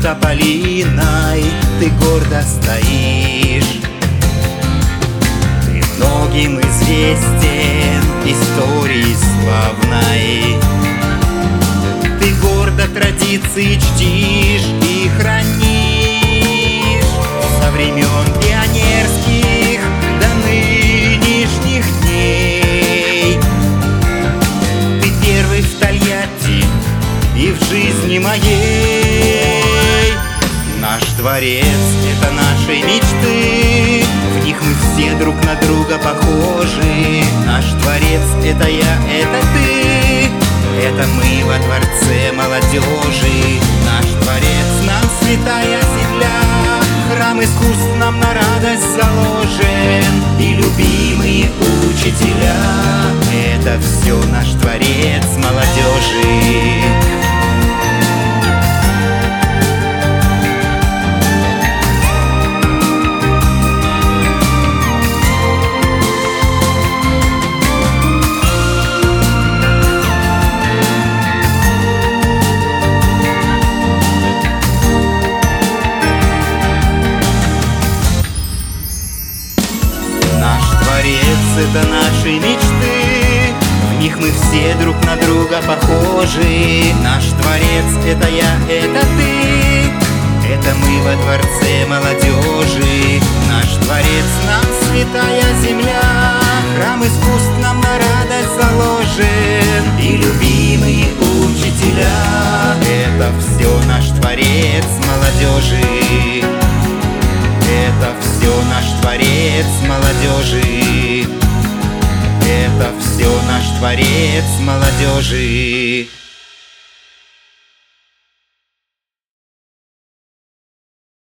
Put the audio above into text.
тополиной ты гордо стоишь. Ты многим известен историей славной. Ты гордо традиции чтишь и хранишь со времен пионерских до нынешних дней. Ты первый в Тольятти и в жизни моей. Наш дворец — это наши мечты, в них мы все друг на друга похожи. Наш дворец — это я, это ты, это мы во дворце молодежи. Наш дворец нам святая земля, храм искусств нам на радость заложен, и любимые учителя — это все наш дворец молодежи. Это наши мечты, в них мы все друг на друга похожи. Наш дворец — это я, это ты, это мы во дворце молодежи. Наш дворец нам святая земля, храм искусств нам на радость заложен, и любимые учителя — это все наш дворец молодежи. Это все наш дворец молодежи. Это все наш дворец молодежи.